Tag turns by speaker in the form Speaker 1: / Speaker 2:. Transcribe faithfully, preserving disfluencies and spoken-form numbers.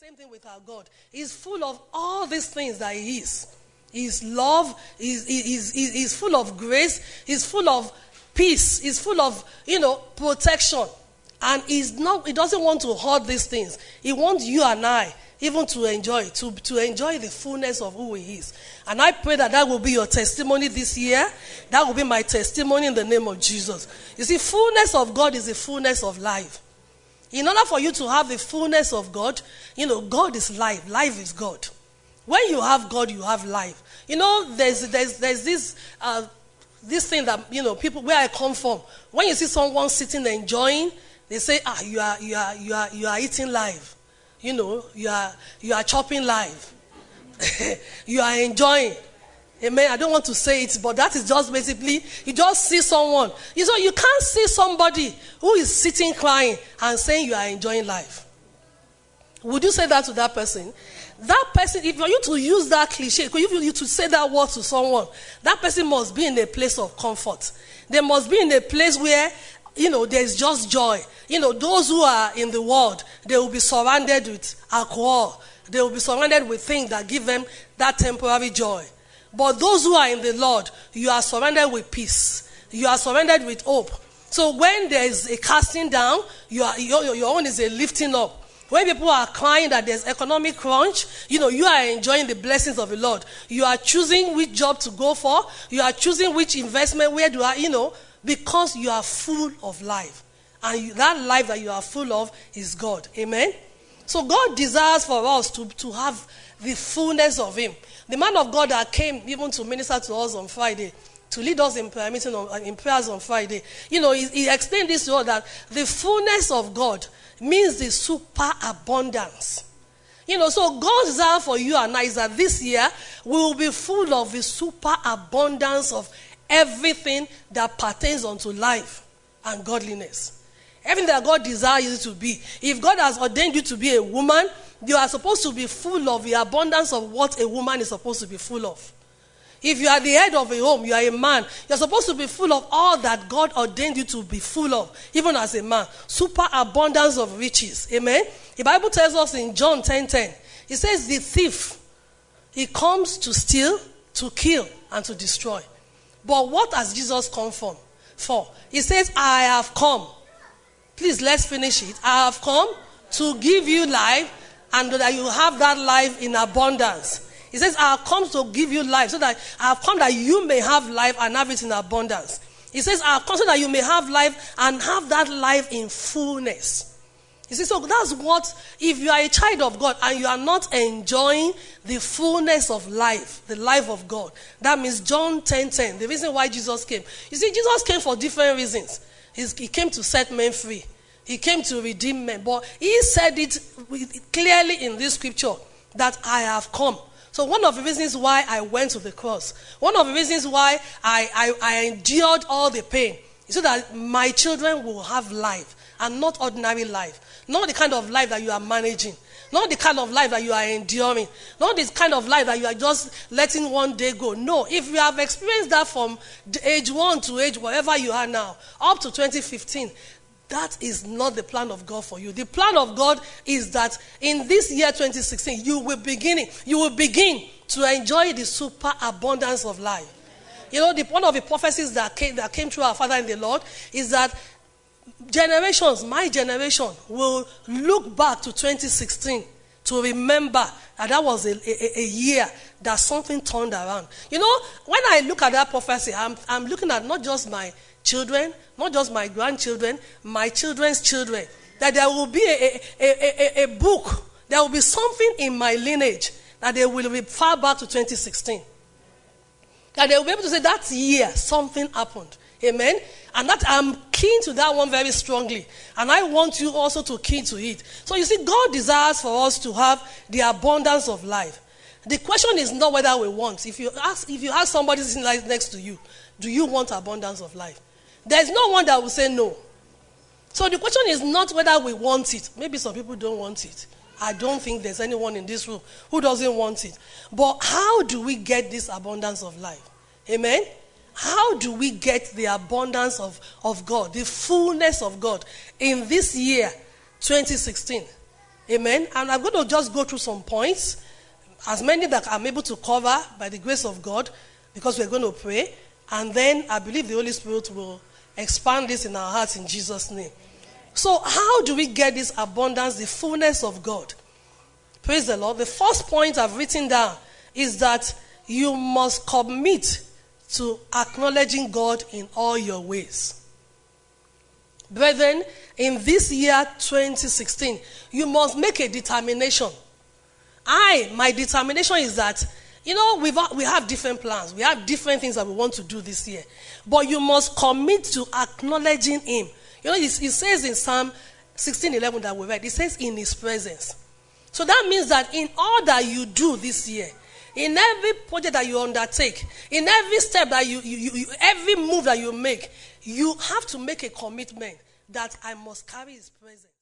Speaker 1: same thing with our God. He's full of all these things that he is. He's love. He's, he's, he's, he's full of grace. He's full of peace. He's full of, you know, protection. And he's not, he doesn't want to hoard these things. He wants you and I even to enjoy, to, to enjoy the fullness of who he is. And I pray that that will be your testimony this year. That will be my testimony in the name of Jesus. You see, fullness of God is the fullness of life. In order for you to have the fullness of God, you know, God is life. Life is God. When you have God, you have life. You know, there's there's there's this uh, this thing that, you know, people where I come from. When you see someone sitting enjoying, they say, ah, you are you are you are you are eating live. You know, you are you are chopping live. You are enjoying. Amen. I don't want to say it, but that is just basically, you just see someone. You know, you can't see somebody who is sitting crying and saying you are enjoying life. Would you say that to that person? That person, if for you to use that cliche, if you to say that word to someone, that person must be in a place of comfort. They must be in a place where, you know, there's just joy. You know, those who are in the world, they will be surrounded with alcohol. They will be surrounded with things that give them that temporary joy. But those who are in the Lord, you are surrounded with peace. You are surrounded with hope. So when there is a casting down, you are, your, your own is a lifting up. When people are crying that there's economic crunch, you know, you are enjoying the blessings of the Lord. You are choosing which job to go for. You are choosing which investment, where do I, you know, because you are full of life. And you, that life that you are full of is God. Amen? So God desires for us to, to have the fullness of him. The man of God that came even to minister to us on Friday, to lead us in prayer meeting on, in prayers on Friday, you know, he, he explained this to us that the fullness of God means the superabundance. You know, so God's desire for you and I is that this year we will be full of the superabundance of everything that pertains unto life and godliness. Everything that God desires you to be. If God has ordained you to be a woman, you are supposed to be full of the abundance of what a woman is supposed to be full of. If you are the head of a home, you are a man, you're supposed to be full of all that God ordained you to be full of, even as a man. Super abundance of riches. Amen? The Bible tells us in John ten ten, it says the thief, he comes to steal, to kill, and to destroy. But what has Jesus come from? For? He says, I have come. Please, let's finish it. I have come to give you life, and that you have that life in abundance. He says, I have come to give you life, so that I have come that you may have life and have it in abundance. He says, I have come so that you may have life and have that life in fullness. You see, so that's what, if you are a child of God and you are not enjoying the fullness of life, the life of God, that means John ten ten, the reason why Jesus came. You see, Jesus came for different reasons. He came to set men free. He came to redeem men. But he said it clearly in this scripture that I have come. So one of the reasons why I went to the cross, one of the reasons why I, I, I endured all the pain, is so that my children will have life and not ordinary life. Not the kind of life that you are managing. Not the kind of life that you are enduring. Not the kind of life that you are just letting one day go. No, if you have experienced that from age one to age, wherever you are now, up to twenty fifteen, that is not the plan of God for you. The plan of God is that in this year twenty sixteen, you will begin, you will begin to enjoy the super abundance of life. You know, the, one of the prophecies that came, that came through our Father in the Lord is that generations, my generation, will look back to twenty sixteen to remember that that was a, a, a year that something turned around. You know, when I look at that prophecy, I'm, I'm looking at not just my children, not just my grandchildren, my children's children. That there will be a, a, a, a, a book, there will be something in my lineage that they will refer back to twenty sixteen. That they will be able to say that year something happened. Amen? And that I'm keen to that one very strongly. And I want you also to key to it. So you see, God desires for us to have the abundance of life. The question is not whether we want. If you ask, if you ask somebody sitting right next to you, do you want abundance of life? There's no one that will say no. So the question is not whether we want it. Maybe some people don't want it. I don't think there's anyone in this room who doesn't want it. But how do we get this abundance of life? Amen? How do we get the abundance of, of God, the fullness of God in this year, twenty sixteen? Amen. And I'm going to just go through some points, as many that I'm able to cover by the grace of God, because we're going to pray. And then I believe the Holy Spirit will expand this in our hearts in Jesus' name. So how do we get this abundance, the fullness of God? Praise the Lord. The first point I've written down is that you must commit to acknowledging God in all your ways. Brethren, in this year twenty sixteen, you must make a determination. I, my determination is that, you know, we've, we have different plans. We have different things that we want to do this year. But you must commit to acknowledging Him. You know, it, it says in Psalm sixteen eleven that we read, it says in His presence. So that means that in all that you do this year, in every project that you undertake, in every step that you, you, you, every move that you make, you have to make a commitment that I must carry His presence.